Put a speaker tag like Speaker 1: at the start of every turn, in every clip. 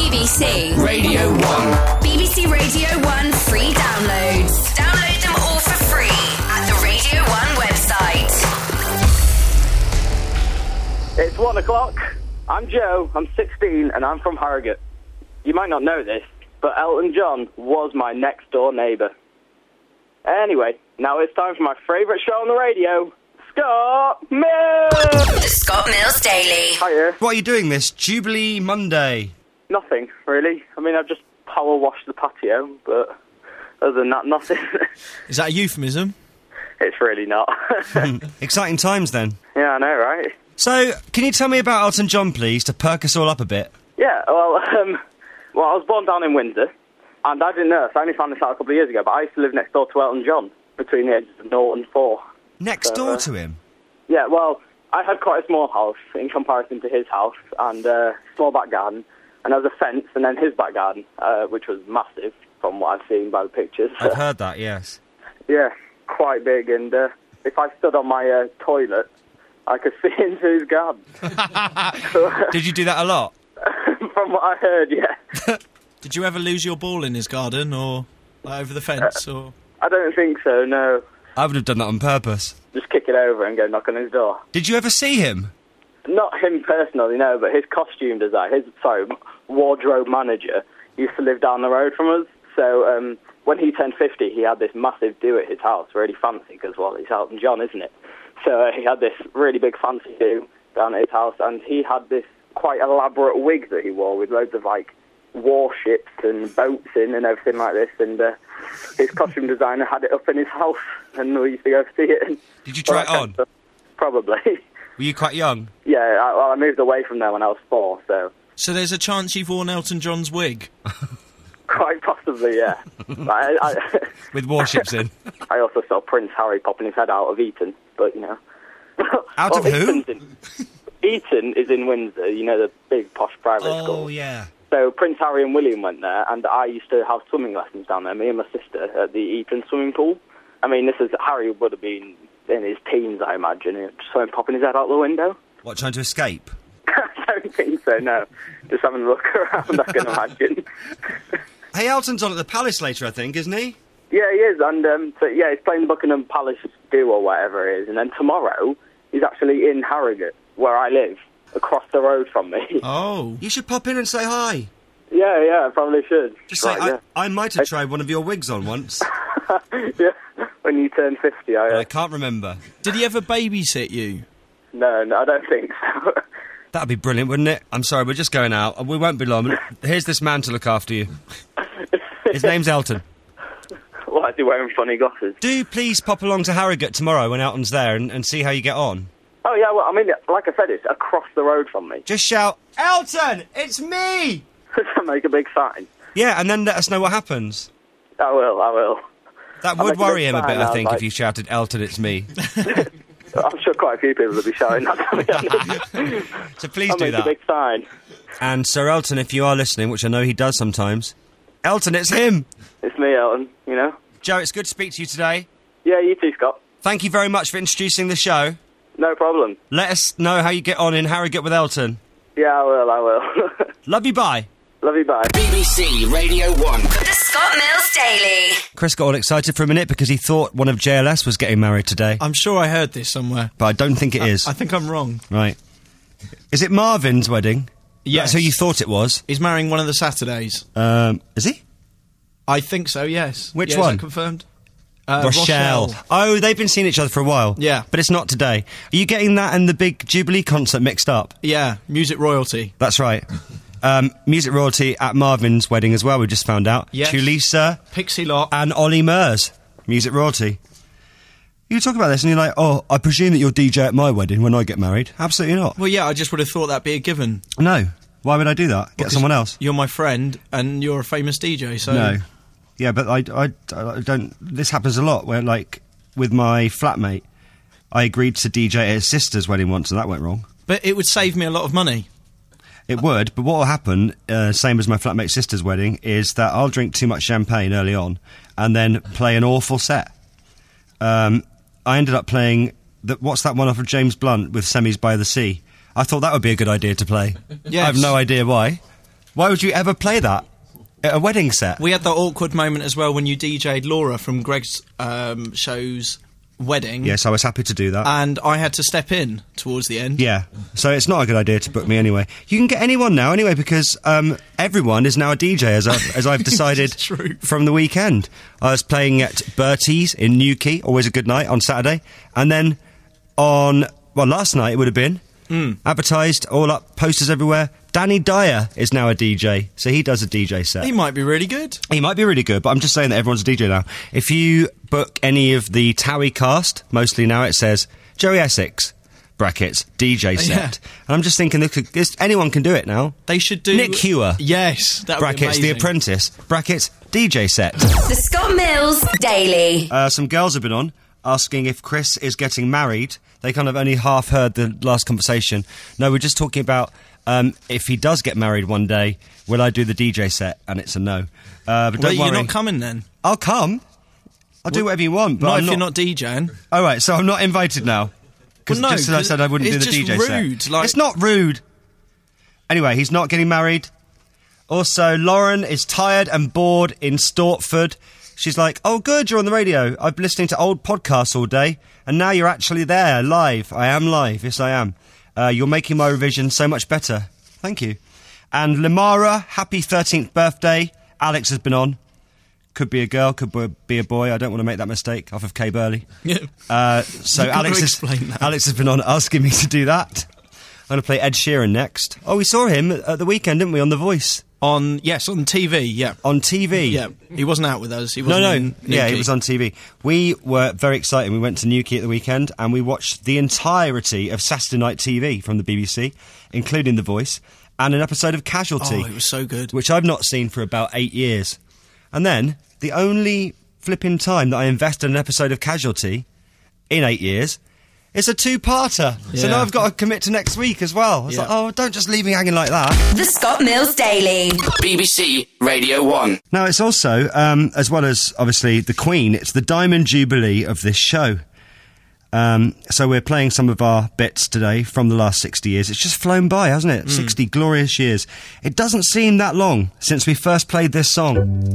Speaker 1: BBC
Speaker 2: Radio 1.
Speaker 1: BBC Radio 1 free downloads. Download them all for free at the Radio 1 website.
Speaker 3: It's 1 o'clock. I'm Joe, I'm 16, and I'm from Harrogate. You might not know this, but Elton John was my next-door neighbour. Anyway, now it's time for my favourite show on the radio, Scott Mills!
Speaker 1: The Scott Mills Daily.
Speaker 3: Hiya.
Speaker 4: What are you doing this Jubilee Monday?
Speaker 3: Nothing, really. I mean, I've just power washed the patio, but other than that, nothing.
Speaker 5: Is that a euphemism?
Speaker 3: It's really not.
Speaker 4: Exciting times, then.
Speaker 3: Yeah, I know, right?
Speaker 4: So, can you tell me about Elton John, please, to perk us all up a bit?
Speaker 3: Yeah, well, I was born down in Windsor, and I didn't know this. I only found this out a couple of years ago, but I used to live next door to Elton John, between the ages of 0 and 4.
Speaker 4: Next door to him?
Speaker 3: Yeah, well, I had quite a small house in comparison to his house, and a small back garden, and there was a fence, and then his back garden, which was massive, from what I've seen by the pictures.
Speaker 4: I've heard that, yes.
Speaker 3: Yeah, quite big, and if I stood on my toilet, I could see into his garden.
Speaker 4: Did you do that a lot?
Speaker 3: From what I heard, yeah.
Speaker 5: Did you ever lose your ball in his garden, or like, over the fence, or...?
Speaker 3: I don't think so, no.
Speaker 4: I would have done that on purpose.
Speaker 3: Just kick it over and go knock on his door.
Speaker 4: Did you ever see him?
Speaker 3: Not him personally, no, but his costume designer, wardrobe manager, used to live down the road from us. So when he turned 50, he had this massive do at his house, really fancy, because, well, he's Elton John, isn't it? So he had this really big fancy do down at his house, and he had this quite elaborate wig that he wore with loads of, like, warships and boats in and everything like this, and his costume designer had it up in his house, and we used to go see it. And
Speaker 4: did you try it on?
Speaker 3: Probably.
Speaker 4: Were you quite young?
Speaker 3: Yeah, I moved away from there when I was 4, so...
Speaker 5: So there's a chance you've worn Elton John's wig?
Speaker 3: Quite possibly, yeah.
Speaker 4: With warships in?
Speaker 3: I also saw Prince Harry popping his head out of Eton, but, you know...
Speaker 4: Out of who?
Speaker 3: Eton is in Windsor, you know, the big posh private school.
Speaker 4: Oh, yeah.
Speaker 3: So Prince Harry and William went there, and I used to have swimming lessons down there, me and my sister, at the Eton swimming pool. I mean, Harry would have been in his teens, I imagine, and just saw him popping his head out the window.
Speaker 4: What, trying to escape?
Speaker 3: I don't think so, no. Just having a look around, I can imagine.
Speaker 4: Hey, Elton's on at the Palace later, I think, isn't he?
Speaker 3: Yeah, he is, and he's playing Buckingham Palace Do or whatever it is, and then tomorrow he's actually in Harrogate, where I live, across the road from me.
Speaker 5: Oh.
Speaker 4: You should pop in and say hi.
Speaker 3: Yeah, I probably should.
Speaker 4: Just say, I might have tried one of your wigs on once.
Speaker 3: Yeah, when you turn 50,
Speaker 4: I can't remember.
Speaker 5: Did he ever babysit you?
Speaker 3: No, I don't think so.
Speaker 4: That'd be brilliant, wouldn't it? I'm sorry, we're just going out. We won't be long. Here's this man to look after you. His name's Elton.
Speaker 3: Why is he wearing funny glasses?
Speaker 4: Do please pop along to Harrogate tomorrow when Elton's there and see how you get on.
Speaker 3: Oh, yeah, well, I mean, like I said, it's across the road from me.
Speaker 4: Just shout, Elton, it's me!
Speaker 3: Make a big sign.
Speaker 4: Yeah, and then let us know what happens.
Speaker 3: I will.
Speaker 4: That would worry him a bit, I think, if you shouted, Elton, it's me.
Speaker 3: I'm sure quite a few people will be shouting that, to be honest.
Speaker 4: So please do that.
Speaker 3: Make a big sign.
Speaker 4: And Sir Elton, if you are listening, which I know he does sometimes, Elton, it's him!
Speaker 3: It's me, Elton, you know?
Speaker 4: Joe, it's good to speak to you today.
Speaker 3: Yeah, you too, Scott.
Speaker 4: Thank you very much for introducing the show.
Speaker 3: No problem.
Speaker 4: Let us know how you get on in Harrogate with Elton.
Speaker 3: Yeah, I will.
Speaker 4: Love you, bye.
Speaker 3: Love you, bye.
Speaker 2: BBC Radio 1.
Speaker 1: The Scott Mills Daily.
Speaker 4: Chris got all excited for a minute because he thought one of JLS was getting married today.
Speaker 5: I'm sure I heard this somewhere.
Speaker 4: But I don't think it is.
Speaker 5: I think I'm wrong.
Speaker 4: Right. Is it Marvin's wedding?
Speaker 5: Yes.
Speaker 4: That's who you thought it was?
Speaker 5: He's marrying one of the Saturdays.
Speaker 4: Is he?
Speaker 5: I think so, yes.
Speaker 4: Which
Speaker 5: one?
Speaker 4: one?
Speaker 5: Is that confirmed?
Speaker 4: Rochelle. Oh, they've been seeing each other for a while.
Speaker 5: Yeah.
Speaker 4: But it's not today. Are you getting that and the big Jubilee concert mixed up?
Speaker 5: Yeah, Music Royalty.
Speaker 4: That's right. Music Royalty at Marvin's wedding as well, we just found out.
Speaker 5: Yes.
Speaker 4: Tulisa.
Speaker 5: Pixie Lott.
Speaker 4: And Ollie Murs. Music Royalty. You talk about this and you're like, oh, I presume that you'll DJ at my wedding when I get married. Absolutely not.
Speaker 5: Well, yeah, I just would have thought that'd be a given.
Speaker 4: No. Why would I do that? Get someone else.
Speaker 5: You're my friend and you're a famous DJ, so...
Speaker 4: No. Yeah, but I don't... This happens a lot, where, like, with my flatmate, I agreed to DJ at his sister's wedding once, and that went wrong.
Speaker 5: But it would save me a lot of money.
Speaker 4: It would, but what will happen, same as my flatmate's sister's wedding, is that I'll drink too much champagne early on, and then play an awful set. I ended up playing... what's that one off of James Blunt with Semis by the Sea? I thought that would be a good idea to play.
Speaker 5: Yes.
Speaker 4: I have no idea why. Why would you ever play that at a wedding set?
Speaker 5: We had that awkward moment as well when you DJ'd Laura from Greg's show's wedding.
Speaker 4: Yes, I was happy to do that.
Speaker 5: And I had to step in towards the end.
Speaker 4: Yeah, so it's not a good idea to book me anyway. You can get anyone now anyway because everyone is now a DJ as I've decided
Speaker 5: True.
Speaker 4: from the weekend. I was playing at Bertie's in Newquay, always a good night, on Saturday. And then last night it would have been, advertised, all up, posters everywhere. Danny Dyer is now a DJ, so he does a DJ set.
Speaker 5: He might be really good.
Speaker 4: He might be really good, but I'm just saying that everyone's a DJ now. If you book any of the Towie cast, mostly now it says Joey Essex, brackets, DJ set.
Speaker 5: Yeah.
Speaker 4: And I'm just thinking, anyone can do it now.
Speaker 5: They should do...
Speaker 4: Nick Hewer.
Speaker 5: Yes, that would be
Speaker 4: Brackets,
Speaker 5: amazing.
Speaker 4: The Apprentice, brackets, DJ set.
Speaker 1: The Scott Mills Daily.
Speaker 4: Some girls have been on asking if Chris is getting married. They kind of only half heard the last conversation. No, we're just talking about if he does get married one day, will I do the DJ set? And it's a no. But don't worry.
Speaker 5: You're not coming then?
Speaker 4: I'll come. I'll do whatever you want. But
Speaker 5: Not
Speaker 4: I'm
Speaker 5: if you're not DJing.
Speaker 4: Oh, right, so I'm not invited now. Because
Speaker 5: Well, no,
Speaker 4: just as I said I wouldn't do
Speaker 5: it's
Speaker 4: the
Speaker 5: just
Speaker 4: DJ
Speaker 5: rude,
Speaker 4: set.
Speaker 5: like-
Speaker 4: It's not rude. Anyway, he's not getting married. Also, Lauren is tired and bored in Stortford. She's like, oh, good, you're on the radio. I've been listening to old podcasts all day, and now you're actually there, live. I am live, yes, I am. You're making my revision so much better. Thank you. And Limara, happy 13th birthday. Alex has been on. Could be a girl, could be a boy. I don't want to make that mistake off of Kay Burley.
Speaker 5: Yeah.
Speaker 4: So
Speaker 5: You've got to
Speaker 4: Alex
Speaker 5: explain that.
Speaker 4: has been on asking me to do that. I'm going to play Ed Sheeran next. Oh, we saw him at the weekend, didn't we, on The Voice?
Speaker 5: On TV, yeah.
Speaker 4: On TV?
Speaker 5: Yeah, he wasn't out with us. He wasn't
Speaker 4: No.
Speaker 5: in
Speaker 4: Yeah,
Speaker 5: Newquay.
Speaker 4: he was on TV. We were very excited. We went to Newquay at the weekend and we watched the entirety of Saturday Night TV from the BBC, including The Voice, and an episode of Casualty.
Speaker 5: Oh, it was so good.
Speaker 4: Which I've not seen for about 8 years. And then, the only flipping time that I invested in an episode of Casualty in 8 years, it's a two-parter. So
Speaker 5: Yeah.
Speaker 4: now I've got to commit to next week as well. It's
Speaker 5: Yeah.
Speaker 4: like, oh, don't just leave me hanging like that.
Speaker 1: The Scott Mills Daily.
Speaker 2: BBC Radio 1.
Speaker 4: Now, it's also, as well as, obviously, the Queen, it's the Diamond Jubilee of this show. So we're playing some of our bits today from the last 60 years. It's just flown by, hasn't it? 60 glorious years. It doesn't seem that long since we first played this song.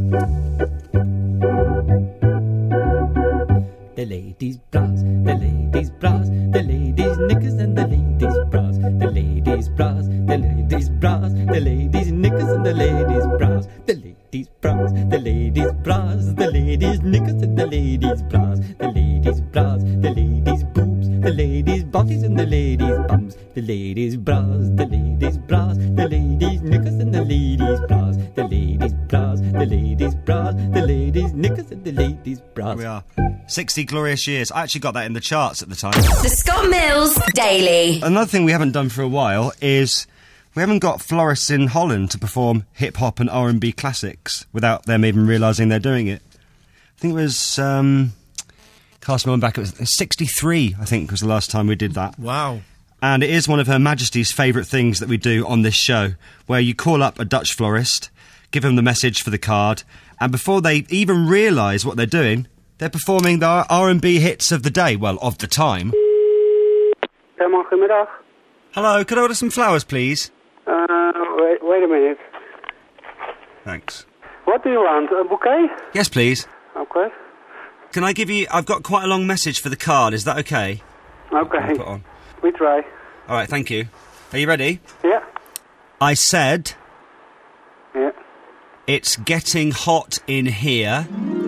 Speaker 6: The ladies' bras, the ladies' bras, the ladies' knickers and the ladies' bras, the ladies' bras, the ladies' bras, the ladies' knickers and the ladies' bras, the ladies' bras, the ladies' bras, the ladies' knickers and the ladies' bras, the ladies' bras, the ladies' boobs, the ladies' bodies and the ladies' bums, the ladies' bras, the ladies' bras, the ladies' knickers and the ladies' bras, the ladies' bras, the ladies' bras, the ladies' knickers and the ladies' bras.
Speaker 4: Here we are. 60 glorious years. I actually got that in the charts at the time.
Speaker 1: The Scott Mills Daily.
Speaker 4: Another thing we haven't done for a while is we haven't got florists in Holland to perform hip-hop and R&B classics without them even realising they're doing it. I think it was, cast my mind back, it was 63, I think, was the last time we did that.
Speaker 5: Wow.
Speaker 4: And it is one of Her Majesty's favourite things that we do on this show, where you call up a Dutch florist, give them the message for the card, and before they even realise what they're doing, they're performing the R&B hits of the day, well, of the time.
Speaker 7: Goedemiddag.
Speaker 4: Hello, could I order some flowers, please?
Speaker 7: Wait a minute.
Speaker 4: Thanks.
Speaker 7: What do you want? A bouquet?
Speaker 4: Yes, please.
Speaker 7: Okay.
Speaker 4: Can I give you... I've got quite a long message for the card, is that okay?
Speaker 7: Okay.
Speaker 4: Put on.
Speaker 7: We try.
Speaker 4: All right, thank you. Are you ready?
Speaker 7: Yeah.
Speaker 4: I said,
Speaker 7: Yeah.
Speaker 4: it's getting hot in here,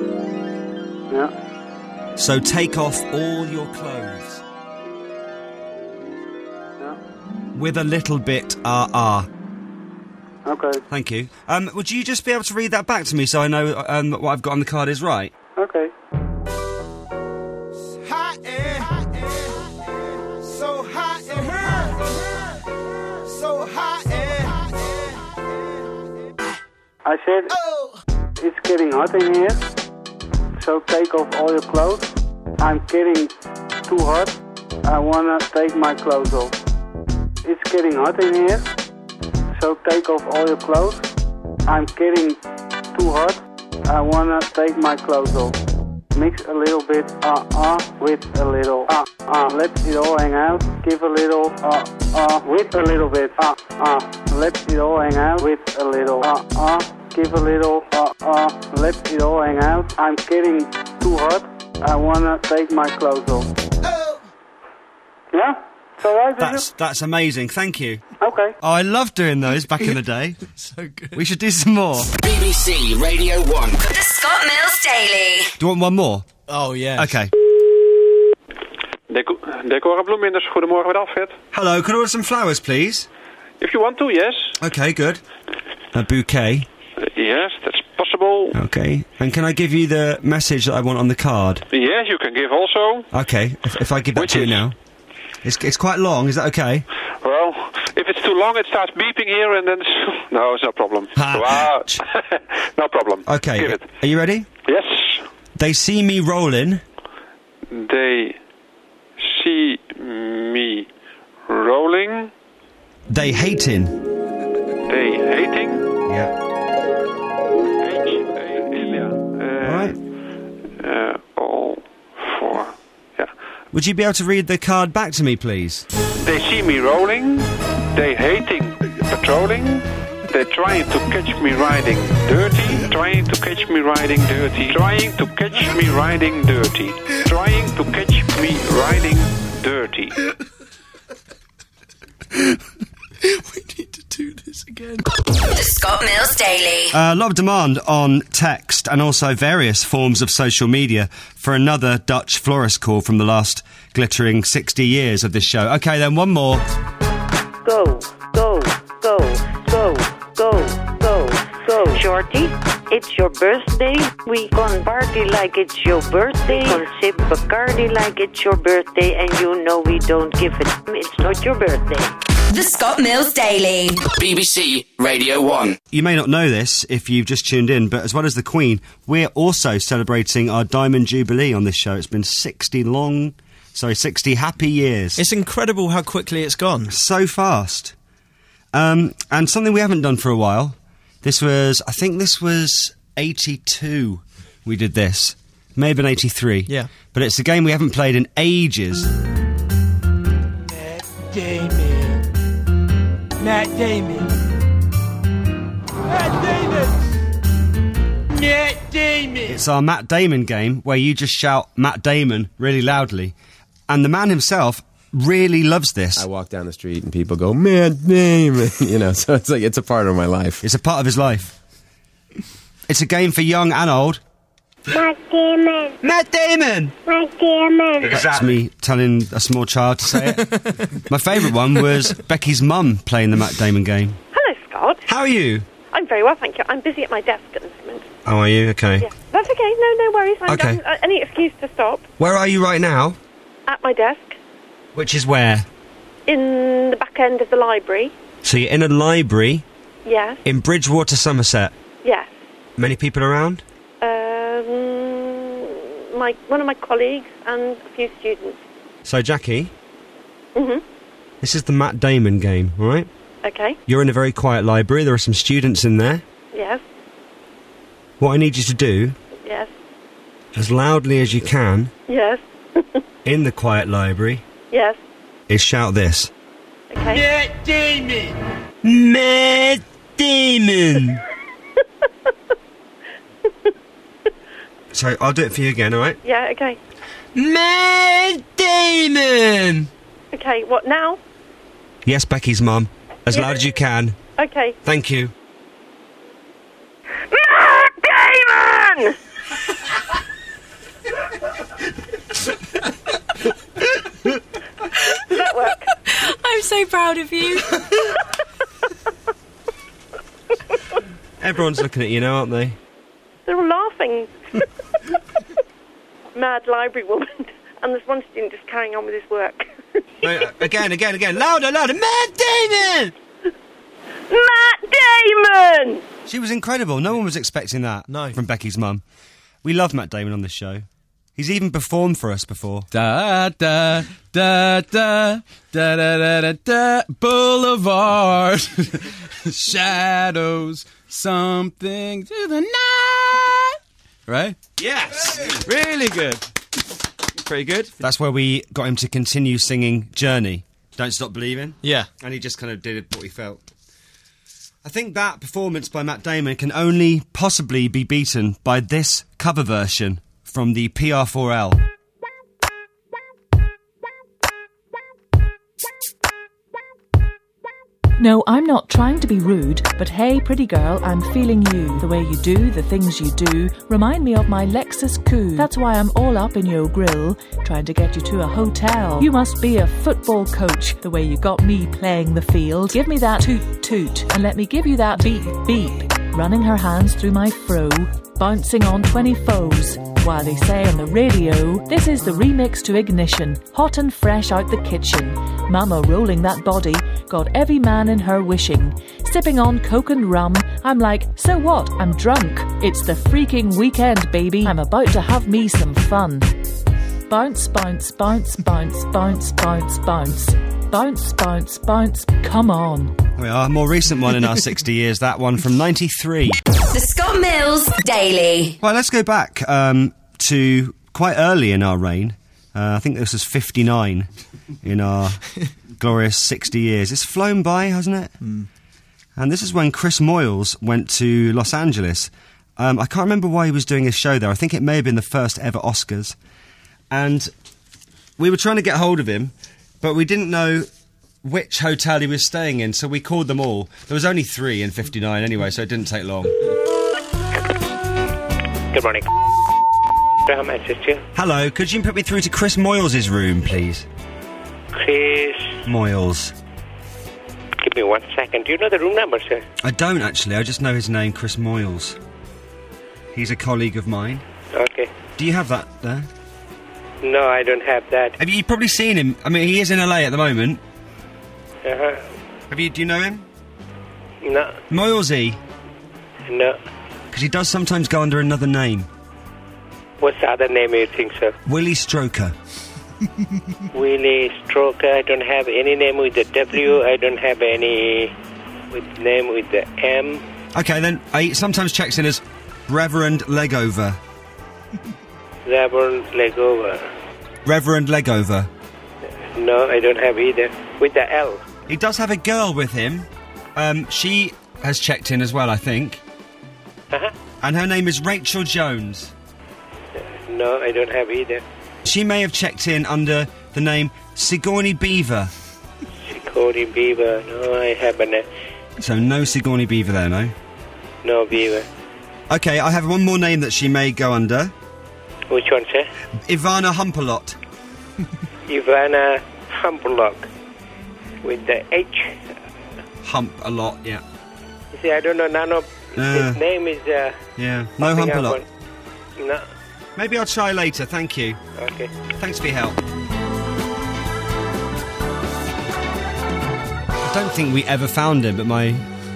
Speaker 7: Yeah.
Speaker 4: so take off all your clothes.
Speaker 7: Yeah.
Speaker 4: With a little bit
Speaker 7: Okay.
Speaker 4: Thank you. Would you just be able to read that back to me so I know that what I've got on the card is right?
Speaker 7: Okay.
Speaker 8: Hot air, so hot in here, so hot air.
Speaker 7: I said, it's getting hot in here, so take off all your clothes. I'm getting too hot. I wanna take my clothes off. It's getting hot in here, so take off all your clothes. I'm getting too hot. I wanna take my clothes off. Mix a little bit with a little let it all hang out. Give a little with a little bit let it all hang out. With a little give a little let it all hang out. I'm getting too hot. I wanna take my clothes off. Yeah? So
Speaker 4: That's amazing. Thank you.
Speaker 7: okay.
Speaker 4: Oh, I loved doing those back in the day.
Speaker 5: So good.
Speaker 4: We should do some more.
Speaker 2: BBC Radio 1.
Speaker 1: The Scott Mills Daily.
Speaker 4: Do you want one more?
Speaker 5: Oh, yeah.
Speaker 4: Okay.
Speaker 9: Decora Bloeminders, goedemorgen met Alfred.
Speaker 4: Hello, could I order some flowers, please?
Speaker 9: If you want to, yes.
Speaker 4: Okay, good. A bouquet.
Speaker 9: Yes, that's possible.
Speaker 4: Okay. And can I give you the message that I want on the card?
Speaker 9: Yes, you can give also.
Speaker 4: Okay, if I give that
Speaker 9: Which
Speaker 4: to you
Speaker 9: is?
Speaker 4: now. It's quite long, is that okay?
Speaker 9: Well, if it's too long, it starts beeping here and then... No, it's no problem. Wow. No problem.
Speaker 4: Okay,
Speaker 9: Give it.
Speaker 4: are you ready?
Speaker 9: Yes.
Speaker 4: They see me rolling.
Speaker 9: They see me rolling.
Speaker 4: They hating.
Speaker 9: They hating.
Speaker 4: Yeah. Alright.
Speaker 9: All for... Yeah.
Speaker 4: Would you be able to read the card back to me, please?
Speaker 9: They see me rolling. They hating patrolling. They're trying to catch me riding dirty. Trying to catch me riding dirty. Trying to catch me riding dirty. Trying to catch me riding dirty.
Speaker 5: We need to do this again.
Speaker 1: The Scott Mills Daily.
Speaker 4: A lot of demand on text and also various forms of social media for another Dutch florist call from the last glittering 60 years of this show. Okay, then one more.
Speaker 10: Go, go, go, go, go, go, go. Shorty, it's your birthday. We gon' party like it's your birthday. We gon' sip Bacardi like it's your birthday. And you know we don't give a damn, it's not your birthday.
Speaker 1: The Scott Mills Daily.
Speaker 2: BBC Radio 1.
Speaker 4: You may not know this if you've just tuned in, but as well as the Queen, we're also celebrating our Diamond Jubilee on this show. It's been 60 happy years.
Speaker 5: It's incredible how quickly it's gone.
Speaker 4: So fast. And something we haven't done for a while. I think this was 82 we did this. May have been 83.
Speaker 5: Yeah.
Speaker 4: But it's a game we haven't played in ages.
Speaker 8: Matt Damon.
Speaker 4: It's our Matt Damon game where you just shout Matt Damon really loudly. And the man himself really loves this.
Speaker 11: I walk down the street and people go, Matt Damon, so it's like it's a part of my life.
Speaker 4: It's a part of his life. It's a game for young and old.
Speaker 12: Matt Damon.
Speaker 4: Matt Damon!
Speaker 12: Matt Damon.
Speaker 4: That's me telling a small child to say it. My favourite one was Becky's mum playing the Matt Damon game.
Speaker 13: Hello, Scott.
Speaker 4: How are you?
Speaker 13: I'm very well, thank you. I'm busy at my desk at the moment.
Speaker 4: How are you? Okay.
Speaker 13: Yeah, that's okay. No worries.
Speaker 4: Okay.
Speaker 13: Any excuse to stop.
Speaker 4: Where are you right now?
Speaker 13: At my desk.
Speaker 4: Which is where?
Speaker 13: In the back end of the library.
Speaker 4: So you're in a library?
Speaker 13: Yes.
Speaker 4: In Bridgewater, Somerset?
Speaker 13: Yes.
Speaker 4: Many people around?
Speaker 13: One of my colleagues and a few students.
Speaker 4: So, Jackie?
Speaker 13: Mm-hmm.
Speaker 4: This is the Matt Damon game, all right?
Speaker 13: Okay.
Speaker 4: You're in a very quiet library. There are some students in there.
Speaker 13: Yes.
Speaker 4: What I need you to do,
Speaker 13: Yes.
Speaker 4: as loudly as you can,
Speaker 13: Yes.
Speaker 4: in the quiet library,
Speaker 13: Yes.
Speaker 4: is shout this.
Speaker 13: Okay.
Speaker 8: Matt Damon.
Speaker 4: Matt Damon! So, I'll do it for you again, all right?
Speaker 13: Yeah, okay.
Speaker 4: Matt Damon!
Speaker 13: Okay, what now?
Speaker 4: Yes, Becky's mum. As loud as you can.
Speaker 13: Okay.
Speaker 4: Thank you.
Speaker 13: Matt Damon! Does that work?
Speaker 14: I'm so proud of you.
Speaker 4: Everyone's looking at you now, aren't they?
Speaker 13: They're all laughing. Mad library woman. And there's one student just carrying on with his work.
Speaker 4: No, again. Louder. Matt Damon!
Speaker 13: Matt Damon!
Speaker 4: She was incredible. No one was expecting that from Becky's mum. We love Matt Damon on this show. He's even performed for us before.
Speaker 15: Da da da da da da da da Boulevard Shadows something to the night. right?
Speaker 4: Yes!
Speaker 15: Really good. Pretty good.
Speaker 4: That's where we got him to continue singing Journey, Don't Stop Believing.
Speaker 5: Yeah.
Speaker 4: And he just kind of did what he felt. I think that performance by Matt Damon can only possibly be beaten by this cover version from the PR4L.
Speaker 16: No, I'm not trying to be rude, but hey, pretty girl, I'm feeling you. The way you do, the things you do, remind me of my Lexus Coupe. That's why I'm all up in your grill, trying to get you to a hotel. You must be a football coach, the way you got me playing the field. Give me that toot toot, and let me give you that beep beep. Running her hands through my fro, bouncing on 20 foes. While they say on the radio, this is the remix to Ignition, hot and fresh out the kitchen. Mama rolling that body, got every man in her wishing. Sipping on coke and rum, I'm like, so what? I'm drunk. It's the freaking weekend, baby. I'm about to have me some fun. Bounce, bounce, bounce, bounce, bounce, bounce, bounce. Bounce, bounce, bounce, come on.
Speaker 4: We are. A more recent one in our 60 years, that one from 93.
Speaker 1: The Scott Mills Daily.
Speaker 4: Well, let's go back to quite early in our reign. I think this was 59 in our glorious 60 years. It's flown by, hasn't it?
Speaker 5: Mm.
Speaker 4: And this is when Chris Moyles went to Los Angeles. I can't remember why he was doing his show there. I think it may have been the first ever Oscars. And we were trying to get hold of him, but we didn't know which hotel he was staying in, so we called them all. There was only 3 in 59 anyway, so it didn't take long.
Speaker 17: Good morning. How may I assist you?
Speaker 4: Hello, could you put me through to Chris Moyles' room, please?
Speaker 17: Chris
Speaker 4: Moyles.
Speaker 17: Give me 1 second. Do you know the room number, sir?
Speaker 4: I don't, actually. I just know his name, Chris Moyles. He's a colleague of mine.
Speaker 17: Okay.
Speaker 4: Do you have that there?
Speaker 17: No, I don't have that.
Speaker 4: Have you probably seen him? I mean, he is in LA at the moment.
Speaker 17: Uh-huh.
Speaker 4: Do you know him?
Speaker 17: No.
Speaker 4: Moylesy?
Speaker 17: No.
Speaker 4: Because he does sometimes go under another name.
Speaker 17: What's the other name you think, sir?
Speaker 4: Willie Stroker.
Speaker 17: Willie Stroker. I don't have any name with the W. I don't have any name with the M.
Speaker 4: Okay, then he sometimes checks in as Reverend Legover.
Speaker 17: Reverend Legover.
Speaker 4: Reverend Legover.
Speaker 17: No, I don't have either. With the L.
Speaker 4: He does have a girl with him. She has checked in as well, I think.
Speaker 17: Uh-huh.
Speaker 4: And her name is Rachel Jones.
Speaker 17: No, I don't have either.
Speaker 4: She may have checked in under the name Sigourney Beaver.
Speaker 17: Sigourney Beaver. No, I haven't.
Speaker 4: So no Sigourney Beaver there, no?
Speaker 17: No Beaver.
Speaker 4: Okay, I have one more name that she may go under.
Speaker 17: Which one, sir?
Speaker 4: Ivana Humpalot.
Speaker 17: Ivana Humpalot. With the H.
Speaker 4: Hump a lot, yeah.
Speaker 17: You see, I don't know, none of his name is...
Speaker 4: yeah, no Humpalot.
Speaker 17: No.
Speaker 4: Maybe I'll try later, thank you.
Speaker 17: Okay.
Speaker 4: Thanks for your help. I don't think we ever found him, but my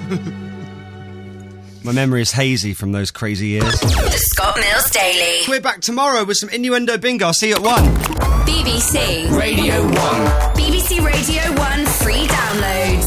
Speaker 4: memory is hazy from those crazy years.
Speaker 1: The Scott Mills Daily.
Speaker 4: We're back tomorrow with some Innuendo Bingo. I'll see you at 1.
Speaker 1: BBC
Speaker 2: Radio 1.
Speaker 1: BBC Radio 1 free download.